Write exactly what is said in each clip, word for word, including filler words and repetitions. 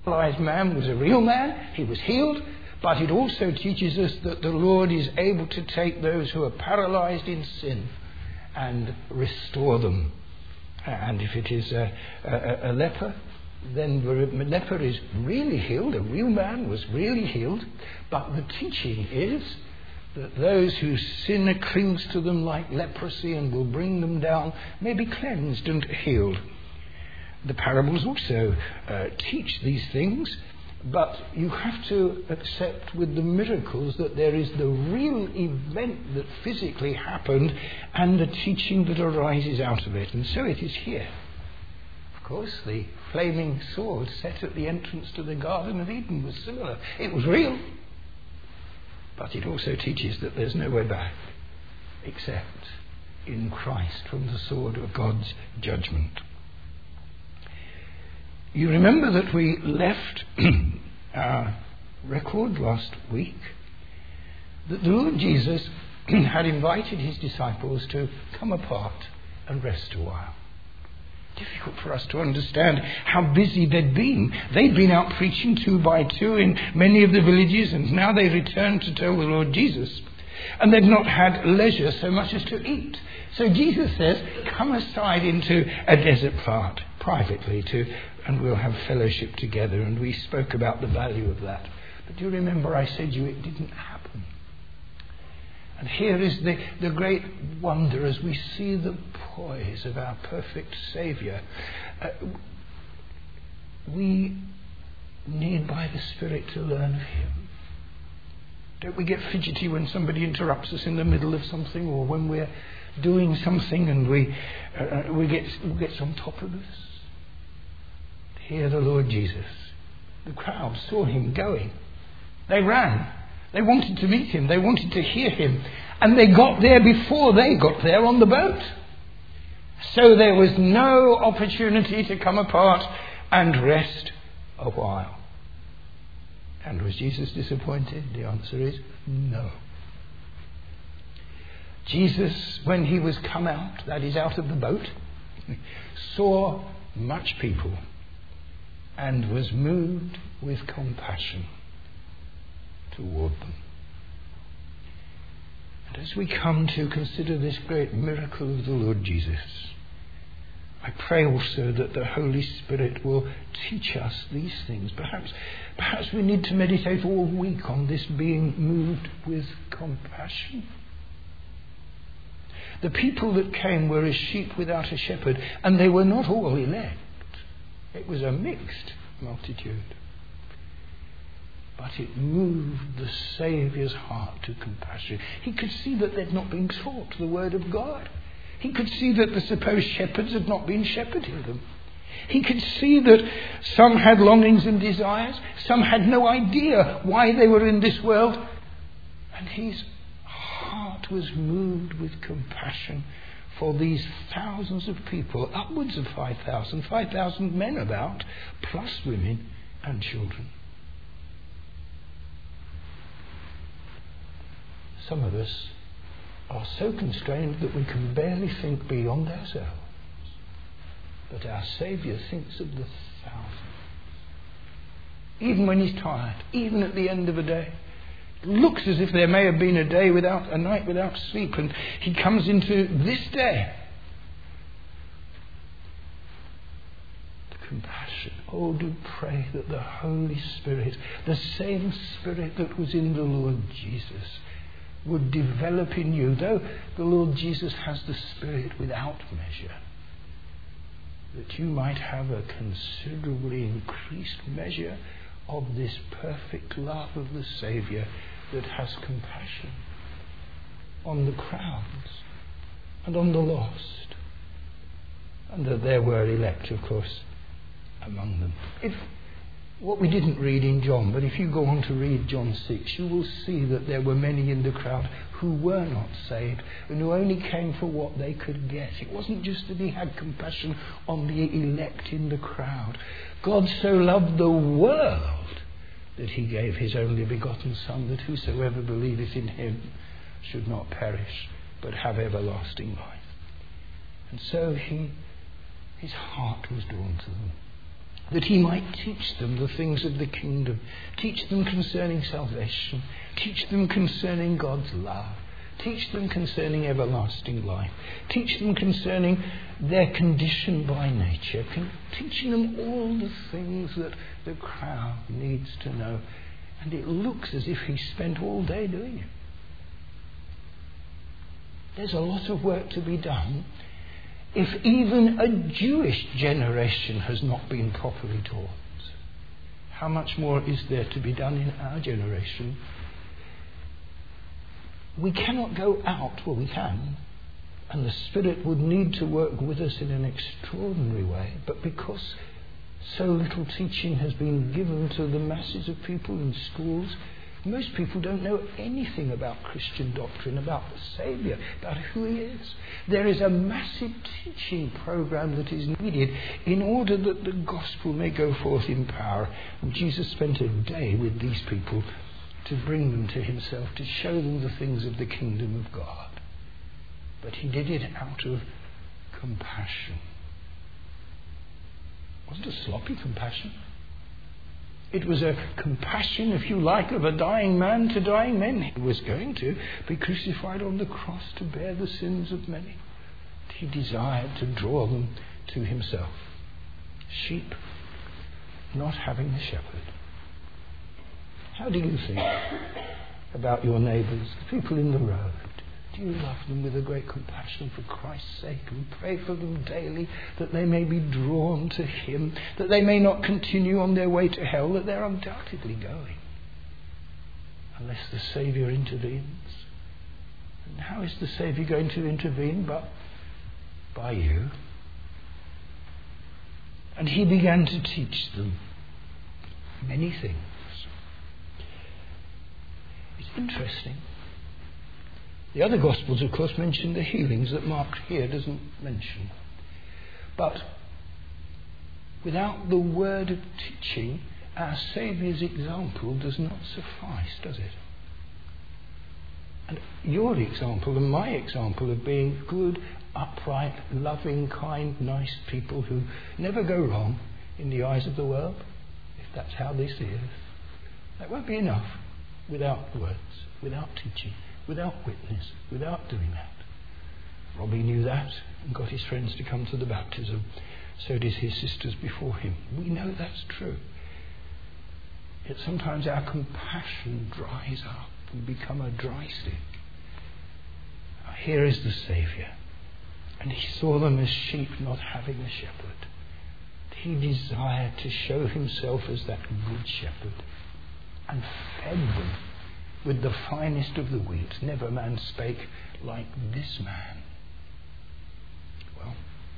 paralyzed man was a real man. He was healed. But it also teaches us that the Lord is able to take those who are paralyzed in sin and restore them. And if it is a, a, a leper, then the leper is really healed. A real man was really healed. But the teaching is that those whose sin clings to them like leprosy and will bring them down may be cleansed and healed. The parables also uh, teach these things, but you have to accept with the miracles that there is the real event that physically happened and the teaching that arises out of it. And so it is here. Of course, the flaming sword set at the entrance to the Garden of Eden was similar. It was real. But it also teaches that there's no way back except in Christ from the sword of God's judgment. You remember that we left our record last week that the Lord Jesus had invited his disciples to come apart and rest a while. Difficult for us to understand how busy they'd been. They'd been out preaching two by two in many of the villages, and now they returned to tell the Lord Jesus. And they'd not had leisure so much as to eat. So Jesus says, come aside into a desert part privately to, and we'll have fellowship together. And we spoke about the value of that. But do you remember I said to you it didn't happen? And here is the, the great wonder as we see the poise of our perfect Saviour. Uh, we need by the Spirit to learn of him. Don't we get fidgety when somebody interrupts us in the middle of something, or when we're doing something and we uh, we get we gets on top of us? Hear the Lord Jesus. The crowd saw him going. They ran. They wanted to meet him. They wanted to hear him. And they got there before they got there on the boat. So there was no opportunity to come apart and rest a while. And was Jesus disappointed? The answer is no. Jesus, when he was come out, that is out of the boat, saw much people and was moved with compassion toward them. And as we come to consider this great miracle of the Lord Jesus, I pray also that the Holy Spirit will teach us these things. Perhaps, perhaps we need to meditate all week on this being moved with compassion. The people that came were as sheep without a shepherd, and they were not all elect. It was a mixed multitude. But it moved the Saviour's heart to compassion. He could see that they'd not been taught the word of God. He could see that the supposed shepherds had not been shepherding them. He could see that some had longings and desires. Some had no idea why they were in this world. And his heart was moved with compassion for these thousands of people, upwards of five thousand, five thousand men about, plus women and children. Some of us are so constrained that we can barely think beyond ourselves. But our Saviour thinks of the thousands. Even when he's tired, even at the end of a day. It looks as if there may have been a day without, a night without sleep, and he comes into this day. The compassion. Oh, do pray that the Holy Spirit, the same Spirit that was in the Lord Jesus, would develop in you, though the Lord Jesus has the Spirit without measure, that you might have a considerably increased measure of this perfect love of the Saviour that has compassion on the crowds and on the lost, and that there were elect, of course, among them. If What we didn't read in John, but if you go on to read John six, you will see that there were many in the crowd who were not saved and who only came for what they could get. It wasn't just that he had compassion on the elect in the crowd. God so loved the world that he gave his only begotten Son, that whosoever believeth in him should not perish, but have everlasting life. And so he, his heart was drawn to them. that he might teach them the things of the kingdom, teach them concerning salvation, teach them concerning God's love, teach them concerning everlasting life, teach them concerning their condition by nature, teaching them all the things that the crowd needs to know. And it looks as if he spent all day doing it. There's a lot of work to be done if even a Jewish generation has not been properly taught. How much more is there to be done in our generation? We cannot go out, well, we can, and the Spirit would need to work with us in an extraordinary way, but because so little teaching has been given to the masses of people in schools, most people don't know anything about Christian doctrine, about the Saviour, about who he is. There is a massive teaching program that is needed in order that the gospel may go forth in power. And Jesus spent a day with these people to bring them to himself, to show them the things of the kingdom of God. But he did it out of compassion. It wasn't a sloppy compassion. It was a compassion, if you like, of a dying man to dying men. He was going to be crucified on the cross to bear the sins of many. He desired to draw them to himself. Sheep not having the shepherd. How do you think about your neighbours, the people in the road? Do you love them with a great compassion for Christ's sake and pray for them daily that they may be drawn to him, that they may not continue on their way to hell, that they're undoubtedly going unless the Saviour intervenes? And how is the Saviour going to intervene but by you? And he began to teach them many things. It's interesting. The other Gospels, of course, mention the healings that Mark here doesn't mention. But without the word of teaching, our Saviour's example does not suffice, does it? And your example and my example of being good, upright, loving, kind, nice people who never go wrong in the eyes of the world, if that's how they see us, that won't be enough without words, without teaching, without witness, without doing that. Robbie knew that and got his friends to come to the baptism. So did his sisters before him. We know that's true. Yet sometimes our compassion dries up and become a dry stick. Here is the Saviour. And he saw them as sheep not having a shepherd. He desired to show himself as that good shepherd and fed them with the finest of the wheat. Never man spake like this man. Well,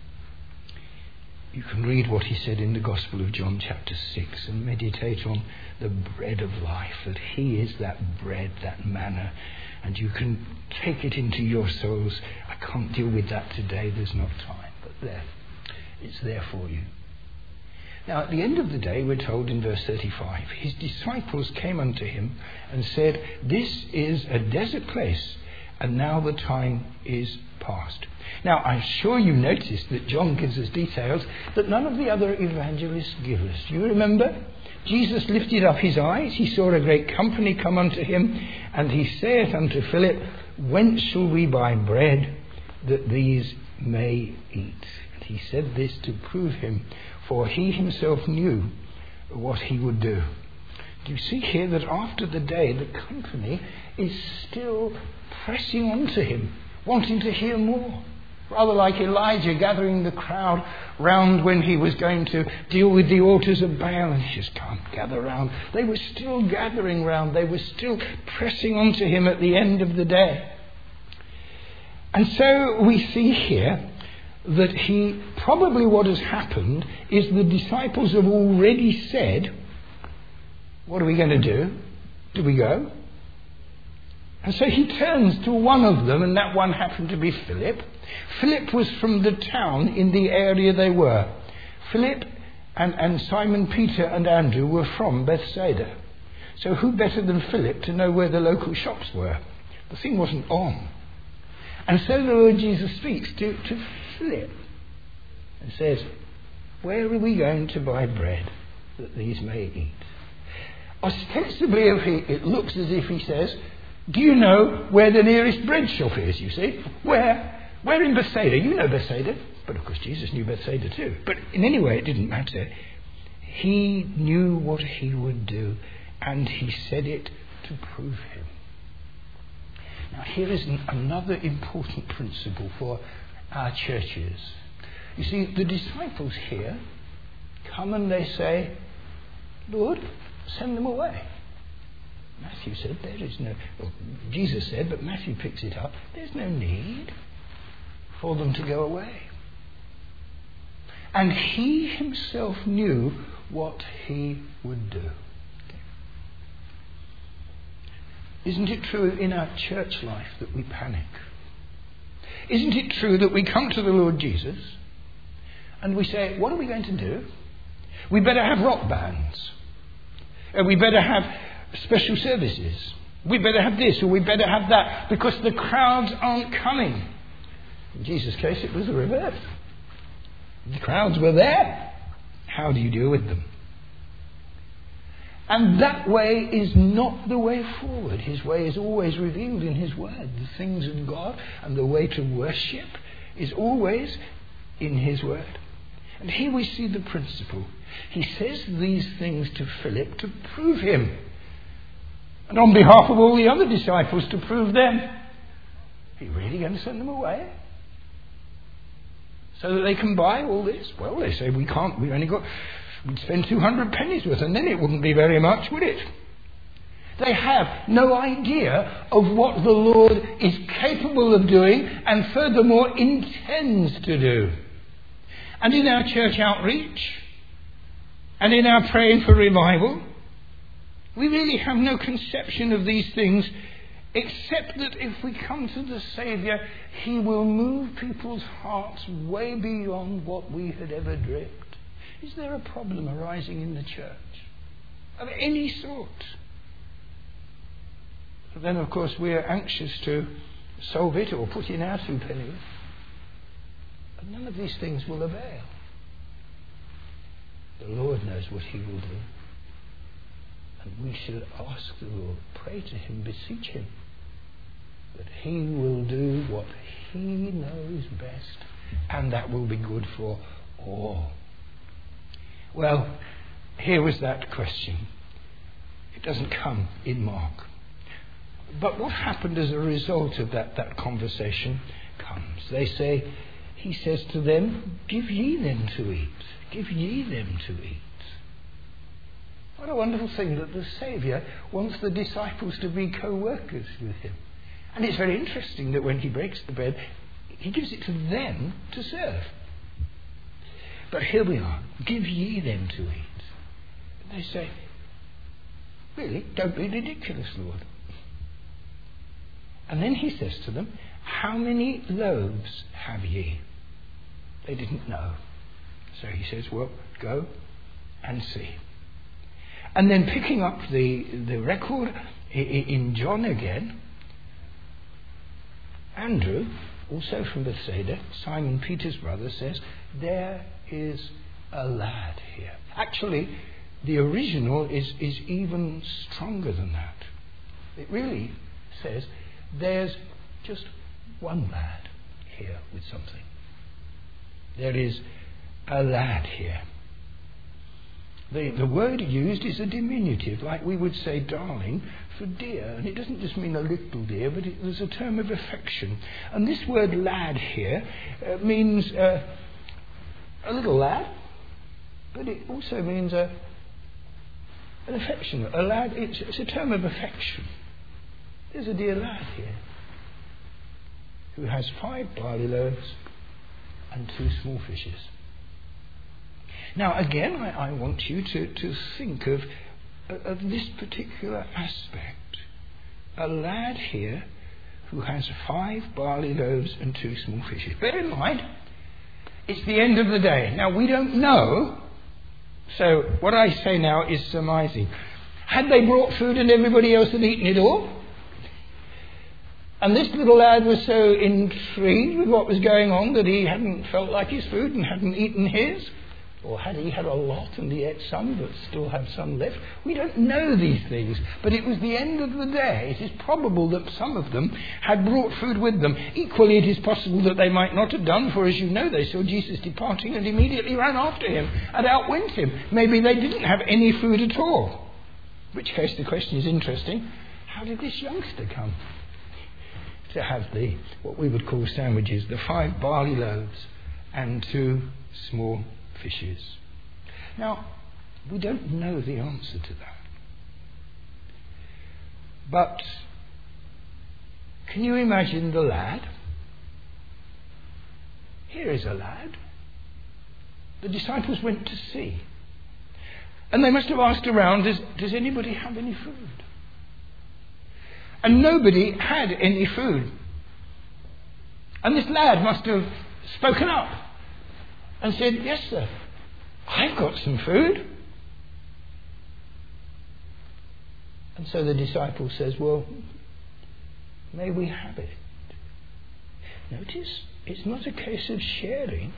you can read what he said in the Gospel of John chapter six and meditate on the bread of life, that he is that bread, that manna, and you can take it into your souls. I can't deal with that today, there's not time, but there, it's there for you. Now, at the end of the day, we're told in verse thirty-five, his disciples came unto him and said, "This is a desert place, and now the time is past." Now, I'm sure you noticed that John gives us details that none of the other evangelists give us. You remember? Jesus lifted up his eyes, he saw a great company come unto him, and he saith unto Philip, "Whence shall we buy bread that these may eat?" And he said this to prove him, for he himself knew what he would do. Do you see here that after the day, the company is still pressing on to him, wanting to hear more? Rather like Elijah gathering the crowd round when he was going to deal with the altars of Baal, and he just can't gather round. They were still gathering round. They were still pressing on to him at the end of the day. And so we see here that he, probably what has happened is the disciples have already said, what are we going to do? Do we go? And so he turns to one of them, and that one happened to be Philip. Philip was from the town in the area they were. Philip and, and Simon Peter and Andrew were from Bethsaida. So who better than Philip to know where the local shops were? The thing wasn't on. And so the Lord Jesus speaks to, to Philip and says, where are we going to buy bread that these may eat? Ostensibly, if he, it looks as if he says, do you know where the nearest bread shop is, you see? Where? Where in Bethsaida? You know Bethsaida. But of course Jesus knew Bethsaida too. But in any way it didn't matter. He knew what he would do, and he said it to prove him. Now here is an, another important principle for our churches. You see, the disciples here come and they say, Lord, send them away. Matthew said there is no, well, Jesus said, but Matthew picks it up, there's no need for them to go away. And he himself knew what he would do. Isn't it true in our church life that we panic? Isn't it true that we come to the Lord Jesus and we say, what are we going to do? We better have rock bands. Uh, we better have special services. We better have this or we better have that because the crowds aren't coming. In Jesus' case, it was the reverse. The crowds were there. How do you deal with them? And that way is not the way forward. His way is always revealed in his word. The things of God and the way to worship is always in his word. And here we see the principle. He says these things to Philip to prove him. And on behalf of all the other disciples to prove them. Are you really going to send them away? So that they can buy all this? Well, they say we can't. We've only got... We'd spend two hundred pennies worth, and then it wouldn't be very much, would it? They have no idea of what the Lord is capable of doing and furthermore intends to do. And in our church outreach and in our praying for revival, we really have no conception of these things except that if we come to the Saviour, he will move people's hearts way beyond what we had ever dreamt. Is there a problem arising in the church of any sort? But then, of course, we are anxious to solve it or put in our two pennies. But none of these things will avail. The Lord knows what he will do. And we should ask the Lord, pray to him, beseech him, that he will do what he knows best, and that will be good for all. Well, here was that question. It doesn't come in Mark. But what happened as a result of that, that conversation comes. They say, he says to them, give ye them to eat. Give ye them to eat. What a wonderful thing that the Saviour wants the disciples to be co-workers with him. And it's very interesting that when he breaks the bread, he gives it to them to serve. But here we are. Give ye them to eat. And they say, really, don't be ridiculous, Lord. And then he says to them, how many loaves have ye? They didn't know. So he says, well, go and see. And then picking up the, the record in John again, Andrew, also from Bethsaida, Simon Peter's brother, says, there is a lad here. Actually, the original is, is even stronger than that. It really says, there's just one lad here with something. There is a lad here. The, the word used is a diminutive, like we would say darling for dear. And it doesn't just mean a little dear, but it, there's a term of affection. And this word lad here uh, means uh, a little lad, but it also means a, an affection. A lad, it's, it's a term of affection. There's a dear lad here who has five barley loaves and two small fishes. Now, again, I, I want you to, to think of, of this particular aspect. A lad here who has five barley loaves and two small fishes. Bear in mind, it's the end of the day. Now, we don't know, so what I say now is surmising. Had they brought food and everybody else had eaten it all? And this little lad was so intrigued with what was going on that he hadn't felt like his food and hadn't eaten his? Or had he had a lot and he ate some but still had some left? We don't know these things. But it was the end of the day. It is probable that some of them had brought food with them. Equally, it is possible that they might not have done, for as you know, they saw Jesus departing and immediately ran after him and outwent him. Maybe they didn't have any food at all. In which case the question is interesting. How did this youngster come to have the, what we would call sandwiches, the five barley loaves and two small fishes? Now, we don't know the answer to that. But can you imagine the lad? Here is a lad. The disciples went to see. And they must have asked around, does, does anybody have any food? And nobody had any food. And this lad must have spoken up and said, yes, sir, I've got some food. And so the disciple says, well, may we have it? Notice, it's not a case of sharing.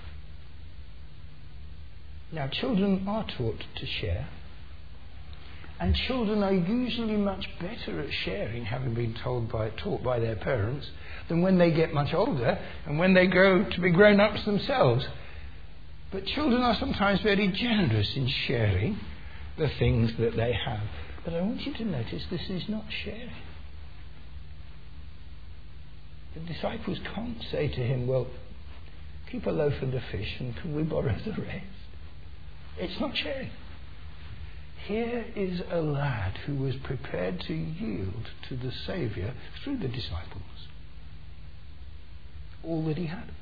Now, children are taught to share. And children are usually much better at sharing, having been told by, taught by their parents, than when they get much older and when they grow to be grown-ups themselves. But children are sometimes very generous in sharing the things that they have. But I want you to notice this is not sharing. The disciples can't say to him, well, keep a loaf and a fish and can we borrow the rest? It's not sharing. Here is a lad who was prepared to yield to the Saviour through the disciples all that he had.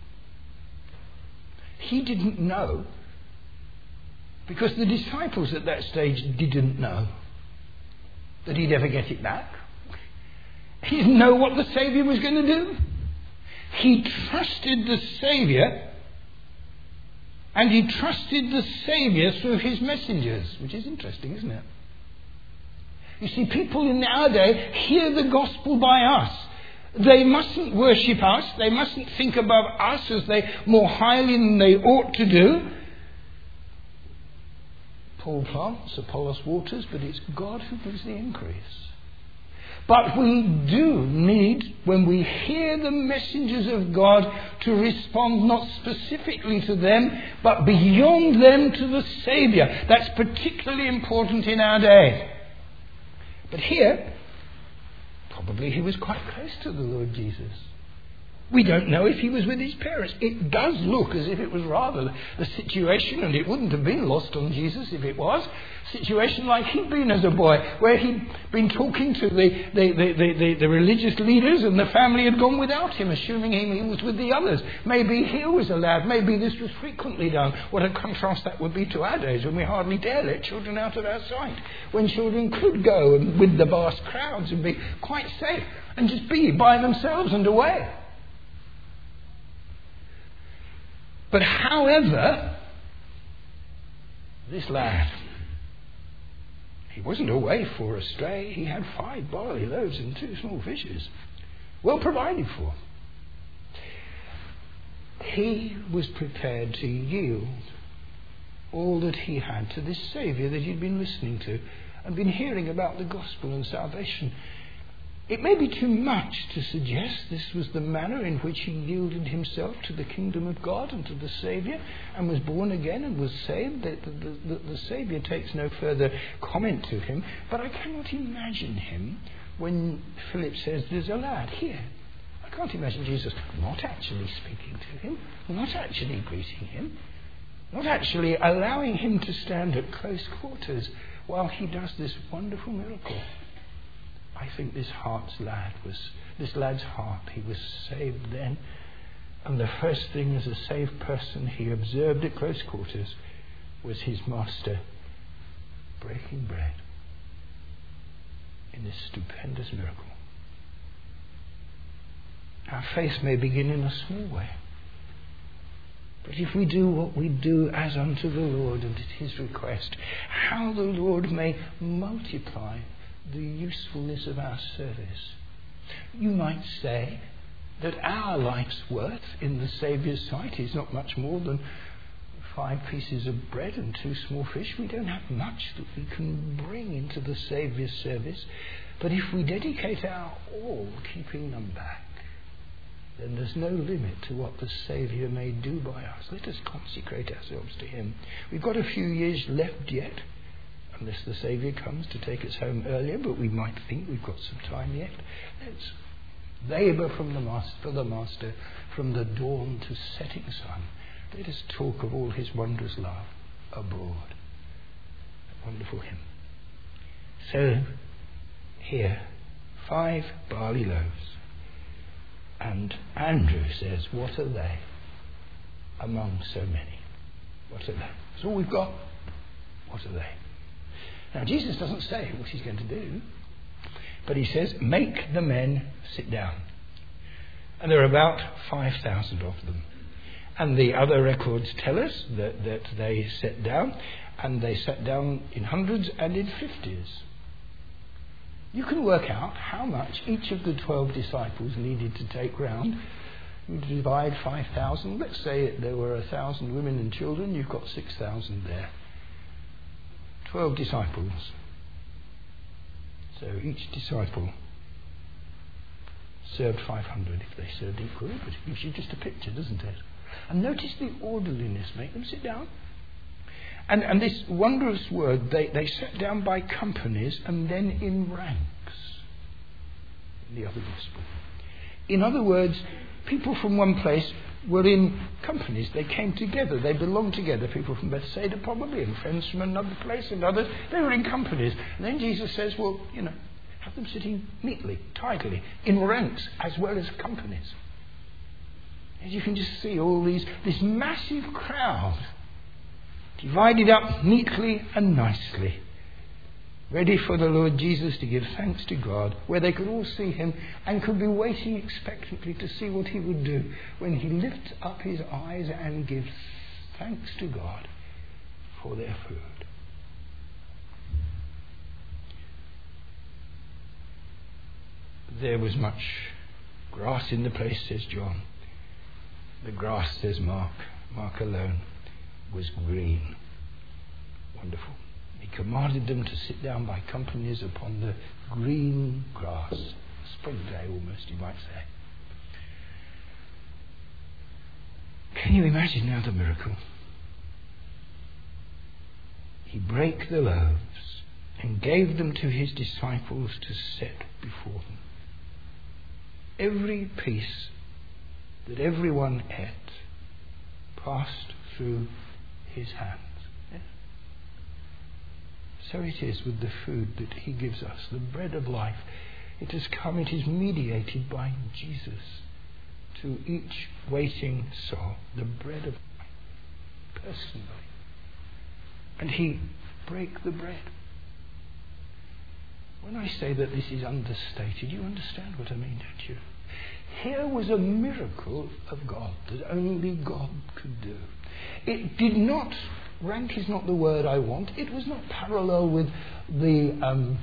He didn't know, because the disciples at that stage didn't know that he'd ever get it back. He didn't know what the Saviour was going to do. He trusted the Saviour, and he trusted the Saviour through his messengers, which is interesting, isn't it? You see, people in our day hear the gospel by us. They mustn't worship us. They mustn't think above us as they more highly than they ought to do. Paul plants, Apollos waters, but it's God who gives the increase. But we do need, when we hear the messengers of God, to respond not specifically to them, but beyond them to the Saviour. That's particularly important in our day. But here, probably he was quite close to the Lord Jesus. We don't know if he was with his parents. It does look as if it was rather the situation, and it wouldn't have been lost on Jesus if it was, situation like he'd been as a boy, where he'd been talking to the, the, the, the, the, the religious leaders and the family had gone without him, assuming he was with the others. Maybe he was a lad. Maybe this was frequently done. What a contrast that would be to our days, when we hardly dare let children out of our sight, when children could go and with the vast crowds and be quite safe and just be by themselves and away. But however, this lad, he wasn't away for a stray. He had five barley loaves and two small fishes, well provided for. He was prepared to yield all that he had to this Saviour that he'd been listening to and been hearing about the gospel and salvation. It may be too much to suggest this was the manner in which he yielded himself to the kingdom of God and to the Saviour and was born again and was saved. The, the, the, the Saviour takes no further comment to him. But I cannot imagine him when Philip says, there's a lad here. I can't imagine Jesus not actually speaking to him, not actually greeting him, not actually allowing him to stand at close quarters while he does this wonderful miracle. I think this heart's lad was, this lad's heart, he was saved then. And the first thing as a saved person he observed at close quarters was his master breaking bread in this stupendous miracle. Our faith may begin in a small way. But if we do what we do as unto the Lord and at his request, how the Lord may multiply the usefulness of our service. You might say that our life's worth in the Saviour's sight is not much more than five pieces of bread and two small fish. We don't have much that we can bring into the Saviour's service. But if we dedicate our all keeping them back, then there's no limit to what the Saviour may do by us. Let us consecrate ourselves to him. We've got a few years left yet, unless the Saviour comes to take us home earlier, but we might think we've got some time yet. Let's labour from the master, for the Master from the dawn to setting sun. Let us talk of all his wondrous love abroad. A wonderful hymn. So, here, five barley loaves. And Andrew says, what are they among so many? What are they? That's all we've got. What are they? Now, Jesus doesn't say what he's going to do, but he says, make the men sit down. And there are about five thousand of them. And the other records tell us that, that they sat down, and they sat down in hundreds and in fifties. You can work out how much each of the twelve disciples needed to take round. You divide five thousand. Let's say there were one thousand women and children. You've got six thousand there. twelve disciples. So each disciple served five hundred if they served equally. But it gives you just a picture, doesn't it? And notice the orderliness. Make them sit down. And, and this wondrous word, they, they sat down by companies and then in ranks. In the other gospel. In other words, people from one place were in companies. They came together. They belonged together. People from Bethsaida probably, and friends from another place and others. They were in companies. And then Jesus says, well, you know, have them sitting neatly, tidily, in ranks as well as companies. And you can just see all these, this massive crowd divided up neatly and nicely, ready for the Lord Jesus to give thanks to God, where they could all see him and could be waiting expectantly to see what he would do when he lifts up his eyes and gives thanks to God for their food. There was much grass in the place, says John. The grass, says Mark, Mark alone, was green. Wonderful. He commanded them to sit down by companies upon the green grass. Spring day almost, you might say. Can you imagine now the miracle? He brake the loaves and gave them to his disciples to set before them. Every piece that everyone ate passed through his hands. Yes? So it is with the food that he gives us, the bread of life. It has come, it is mediated by Jesus to each waiting soul, the bread of life, personally. And he brake the bread. When I say that this is understated, you understand what I mean, don't you? Here was a miracle of God that only God could do. It did not, rank is not the word I want, it was not parallel with the um,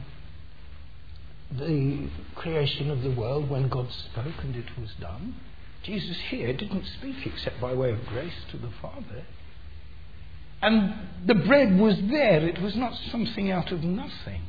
the creation of the world when God spoke and it was done. Jesus here didn't speak except by way of grace to the Father. And the bread was there, it was not something out of nothing.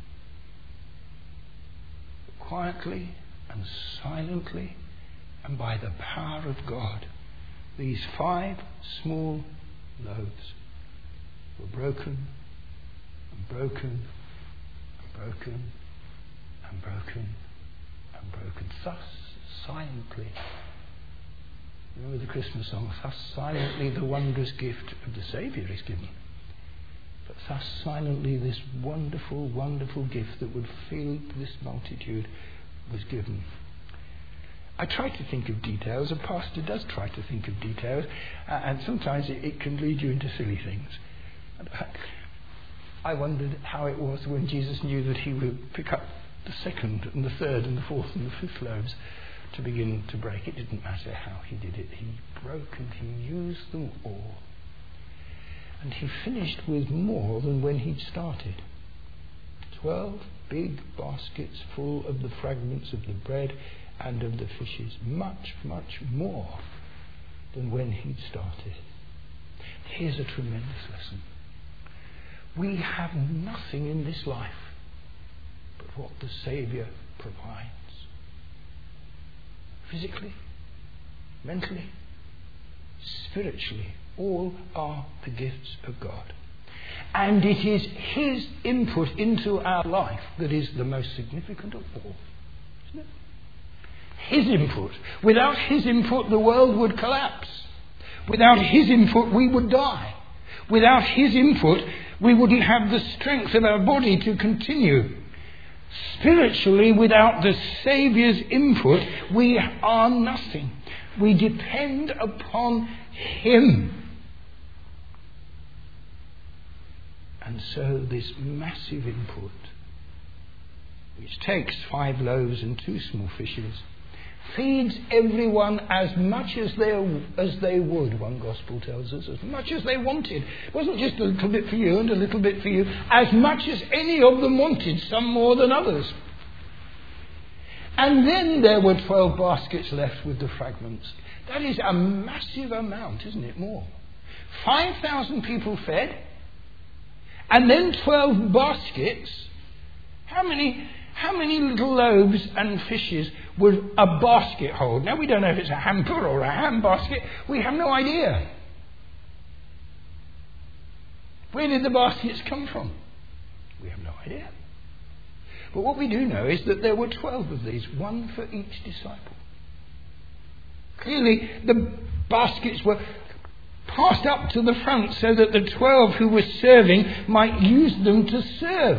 Quietly and silently and by the power of God, these five small loaves were broken and broken and broken and broken and broken. Thus silently, remember the Christmas song, thus silently the wondrous gift of the Saviour is given. But thus silently this wonderful, wonderful gift that would feed this multitude was given. I try to think of details. A pastor does try to think of details, uh, and sometimes it, it can lead you into silly things. I wondered how it was when Jesus knew that he would pick up the second and the third and the fourth and the fifth loaves to begin to break. It didn't matter how he did it. He broke and he used them all. And he finished with more than when he'd started. Twelve big baskets full of the fragments of the bread and of the fishes. Much, much more than when he'd started. Here's a tremendous lesson. We have nothing in this life but what the Saviour provides. Physically, mentally, spiritually, all are the gifts of God. And it is His input into our life that is the most significant of all. Isn't it? His input. Without His input, the world would collapse. Without His input, we would die. Without His input, we wouldn't have the strength of our body to continue. Spiritually, without the Saviour's input, we are nothing. We depend upon Him. And so this massive input, which takes five loaves and two small fishes, feeds everyone as much as they as they would, one gospel tells us, as much as they wanted. It wasn't just a little bit for you and a little bit for you, as much as any of them wanted, some more than others. And then there were twelve baskets left with the fragments. That is a massive amount, isn't it? More. Five thousand people fed, and then twelve baskets. How many... How many little loaves and fishes would a basket hold? Now, we don't know if it's a hamper or a ham basket. We have no idea. Where did the baskets come from? We have no idea. But what we do know is that there were twelve of these, one for each disciple. Clearly, the baskets were passed up to the front so that the twelve who were serving might use them to serve.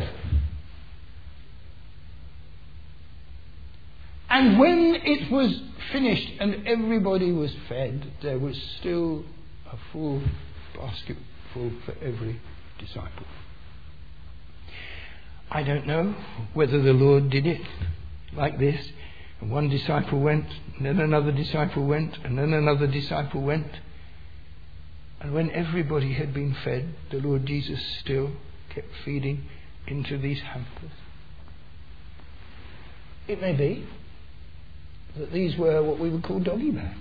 And when it was finished and everybody was fed, there was still a full basket full for every disciple. I don't know whether the Lord did it like this. And one disciple went, and then another disciple went, and then another disciple went. And when everybody had been fed, the Lord Jesus still kept feeding into these hampers. It may be that these were what we would call doggy bags.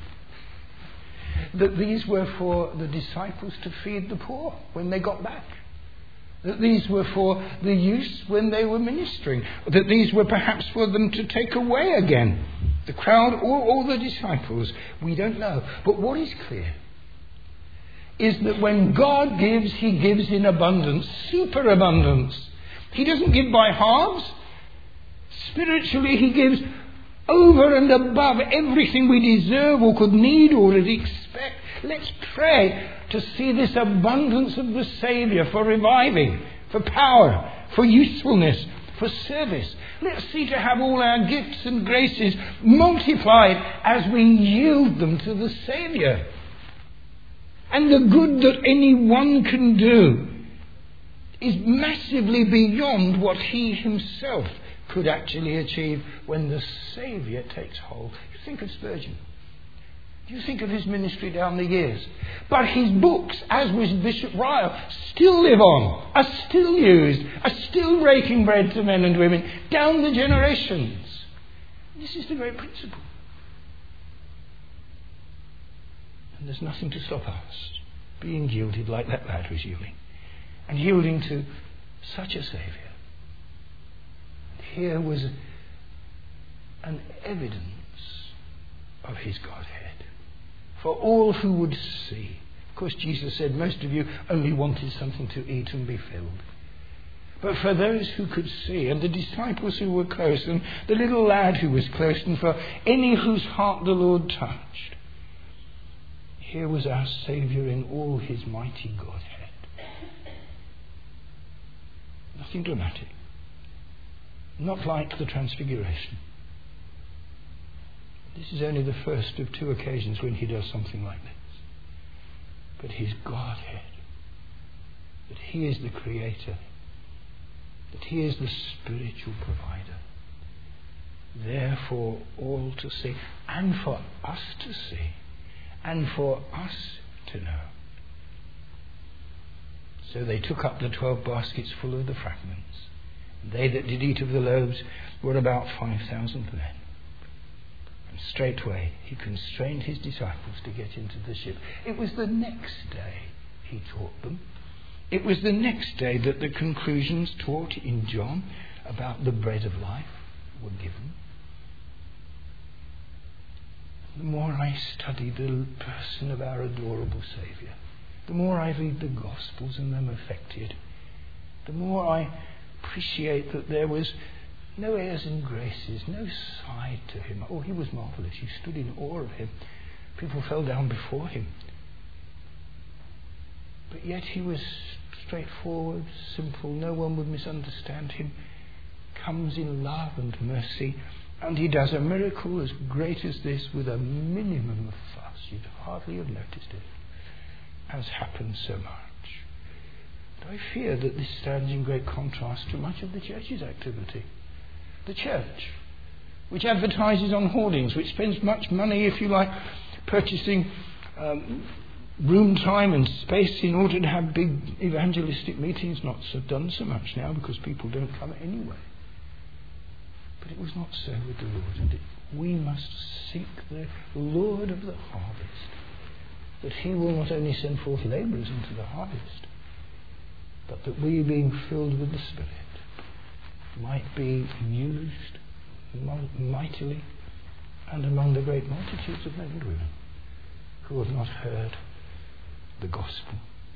That these were for the disciples to feed the poor when they got back. That these were for the use when they were ministering. That these were perhaps for them to take away again. The crowd or all the disciples. We don't know. But what is clear is that when God gives, He gives in abundance, superabundance. He doesn't give by halves. Spiritually, He gives over and above everything we deserve or could need or expect. Let's pray to see this abundance of the Saviour for reviving, for power, for usefulness, for service. Let's see to have all our gifts and graces multiplied as we yield them to the Saviour. And the good that any one can do is massively beyond what He Himself could actually achieve when the Saviour takes hold. You think of Spurgeon. You think of his ministry down the years. But his books, as was Bishop Ryle, still live on, are still used, are still breaking bread to men and women down the generations. This is the great principle. And there's nothing to stop us being yielded like that lad was yielding, and yielding to such a Saviour. Here was an evidence of His Godhead for all who would see. Of course, Jesus said most of you only wanted something to eat and be filled. But for those who could see, and the disciples who were close, and the little lad who was close, and for any whose heart the Lord touched, here was our Saviour in all His mighty Godhead. Nothing dramatic. Not like the Transfiguration. This is only the first of two occasions when He does something like this. But His Godhead, that He is the Creator, that He is the spiritual provider, there for all to see, and for us to see, and for us to know. So they took up the twelve baskets full of the fragments. They that did eat of the loaves were about five thousand men. And straightway he constrained his disciples to get into the ship. It was the next day he taught them. It was the next day that the conclusions taught in John about the bread of life were given. The more I study the person of our adorable Saviour, the more I read the Gospels and am affected, the more I appreciate that there was no airs and graces, no side to him. Oh, he was marvellous. You stood in awe of him. People fell down before him. But yet he was straightforward, simple. No one would misunderstand him. Comes in love and mercy. And he does a miracle as great as this with a minimum of fuss. You'd hardly have noticed it, as happens so much. But I fear that this stands in great contrast to much of the church's activity. The church, which advertises on hoardings, which spends much money, if you like, purchasing um, room time and space in order to have big evangelistic meetings, not so done so much now because people don't come anyway. But it was not so with the Lord, and it, we must seek the Lord of the harvest, that he will not only send forth labourers into the harvest, but that we, being filled with the Spirit, might be used mightily and among the great multitudes of men and women who have not heard the gospel.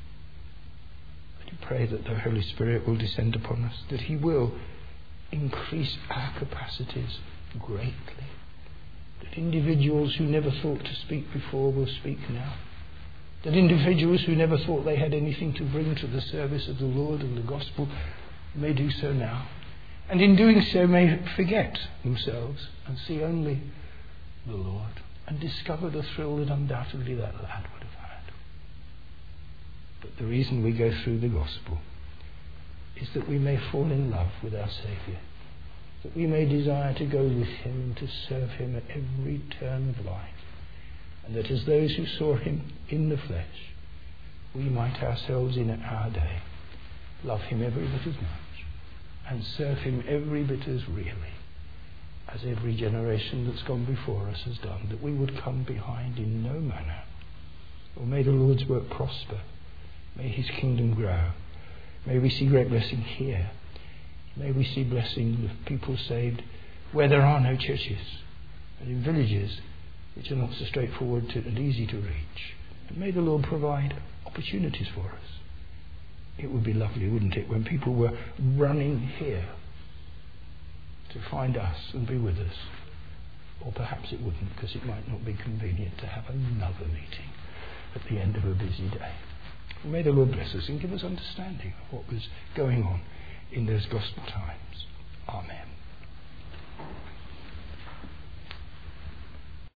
I do pray that the Holy Spirit will descend upon us, that he will increase our capacities greatly, that individuals who never thought to speak before will speak now, that individuals who never thought they had anything to bring to the service of the Lord and the gospel may do so now, and in doing so may forget themselves and see only the Lord and discover the thrill that undoubtedly that lad would have had. But the reason we go through the gospel is that we may fall in love with our Saviour, that we may desire to go with him and to serve him at every turn of life, and that as those who saw him in the flesh, we might ourselves in our day love him every bit as much and serve him every bit as really as every generation that's gone before us has done, that we would come behind in no manner. Or may the Lord's work prosper, may his kingdom grow. May we see great blessing here. May we see blessing of people saved where there are no churches and in villages which are not so straightforward to, and easy to reach. And may the Lord provide opportunities for us. It would be lovely, wouldn't it, when people were running here to find us and be with us. Or perhaps it wouldn't, because it might not be convenient to have another meeting at the end of a busy day. May the Lord bless us and give us understanding of what was going on in those gospel times. Amen.